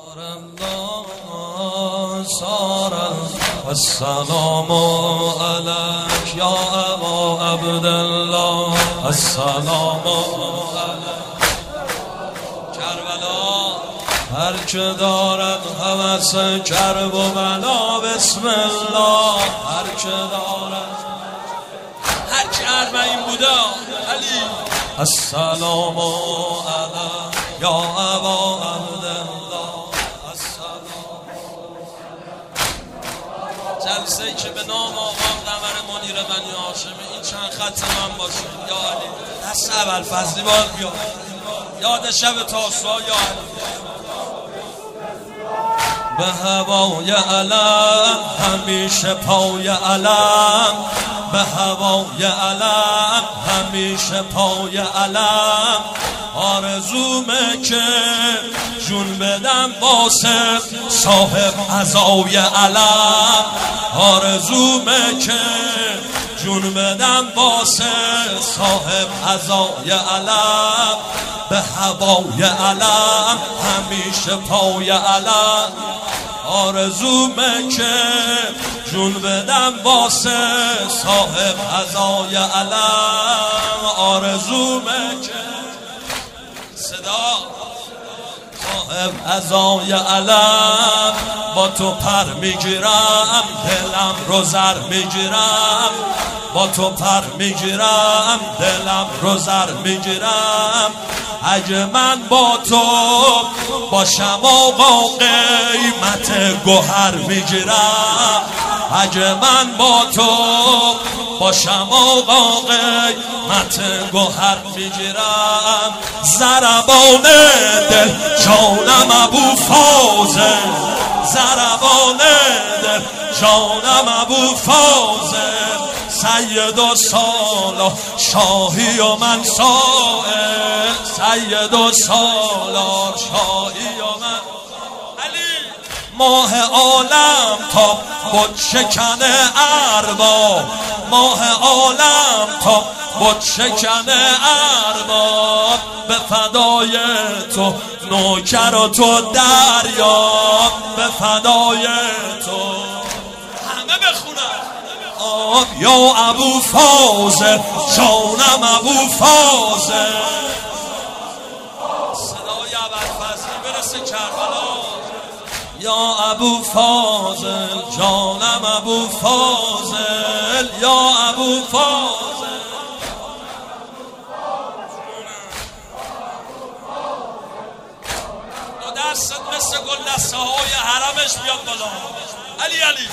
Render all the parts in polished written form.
السلام علیک یا ابا عبدالله. السلام علیک کربلا. هر که دارد هوس کرب و بلا بسم الله. هر که دارد هر که اربعین بودا علی. السلام علیک یا ابا عبدالله. جلسه ای که به نام آقا قمر منیر بنی هاشمی این چند خط من باشه یا علی. دست اول فضلی بار بیا یاد شب تاسوعا یا علی. به هوای علم همیشه پای علم. به هوای علم همیشه پای علم. آرزومه که جون بدم واسه صاحب عزای علم. آرزومه که جون بدم واسه صاحب عزای علم. به هوای علم همیشه پای علم. آرزومه که جون بدم واسه صاحب عزای علم. آرزومه که صدا صاحب عزای علم. با تو پر میگیرم دلم رو زر میگیرم. با تو پر میگیرم دلم رو زر میگیرم. اگه من با تو باشم آقا قیمت گوهر میگیرم. اگه من با تو باشم آقا قیمت گوهر میگیرم. ضربان دل جانم ابو فاضل. ضربان دل جانم ابو فاضل. سید و سالار شاهی و من سائل. سید و سالار شاهی و من علی. ماه عالم تا بود شکن ارباب. ماه عالم تا بود شکن ارباب. به فدای تو نوکر و تو دریا. به فدای تو همه بخونن یا ابو فاضل جانم ابو فاضل. صدای ابوالفضل برسه کربلا. یا ابو فاضل جانم ابو فاضل. یا ابو فاضل. دو دستت مثل گل دسته های حرمش بیاد بالا علی علی.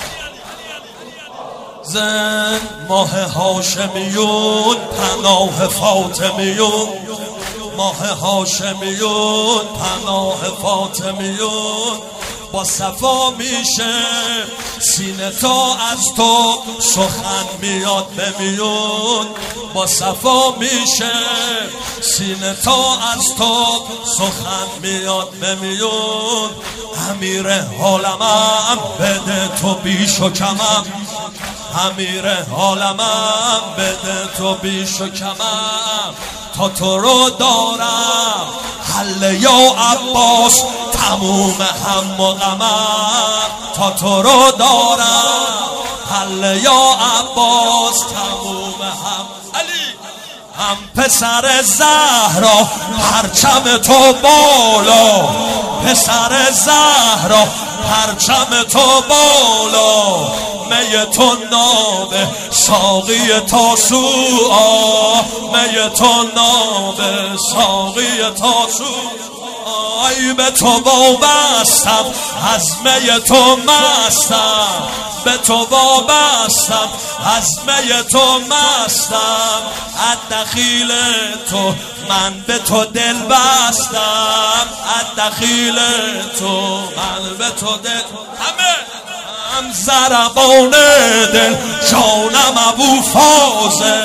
زن ماه هاشمیون پناه فاطمیون. ماه هاشمیون پناه فاطمیون. با صفا میشه سینه تا از تو سخن میاد به میون. با صفا میشه سینه تا از تو سخن میاد به میون. امیر عالمم بده تو بیش و کمم. امیر عالمم بده تو بیش و کمم. تا تو رو دارم حل یا عباس تموم هم و غمم. تا تو رو دارم حل یا عباس تموم هم علی. هم پسر زهرا پرچم تو بالا. پسر زهرا پرچم تو بالا. می تو نابه ساقی تاسوعا. می تو نابه ساقی تاسوعا. ای به تو وابستم از می تو مستم. به تو وابستم از می تو مستم. از دخیل تو من به تو دل بستم. از دخیل تو من به تو دل همه هم ضربان دل جانم ابو فاضل.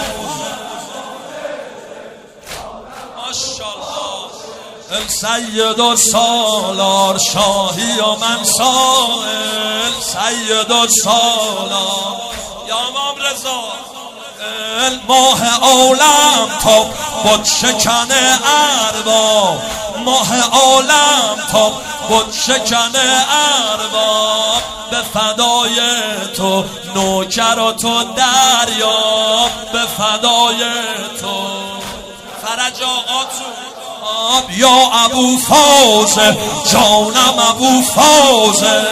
ماشاءالله. سید و سالار شاهی و من سائل. سید و سالار یا امام رضا ماه عالم تا بود شکن ارباب، ماه عالم تا بود شکن ارباب، به فدای تو نوکرات و دریا، به فدای تو. فرج آقا تو یا ابو فازل، جانم ابو فازل،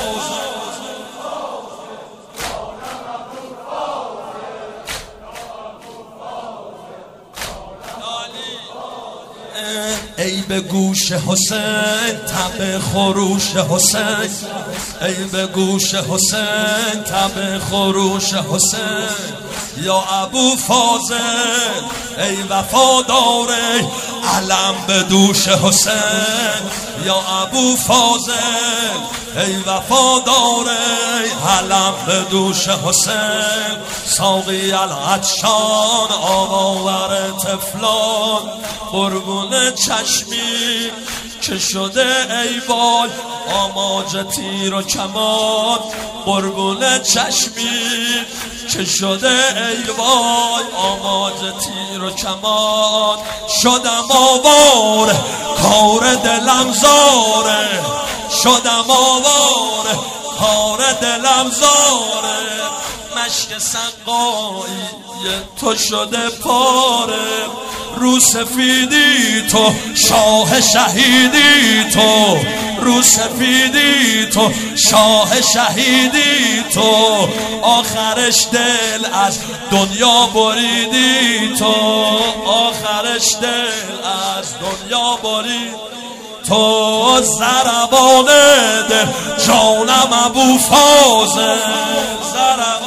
ای به گوش حسین تب خروش حسین، ای به گوش حسین تب خروش حسین، یا ابو فازل ای وفادار علم به دوش حسین، یا ابو فازل ای وفادار علم به دوش حسین. ساقی العطشان آماور طفلان، قربون چشمی که شده ای وای آماج تیر و کمان، قربون چشمی که شده ای وای آماج تیر و کمان. شدم آواره کار دلم زاره، شدم آواره کار دلم زاره، مشک سقایی تو شده پاره، رو سفیدی تو شاه شهیدی تو، رو سفیدی تو شاه شهیدی تو، آخرش دل از دنیا بریدی تو، آخرش دل از دنیا بریدی تو. ضربان دل جانم ابو فازل، ضربان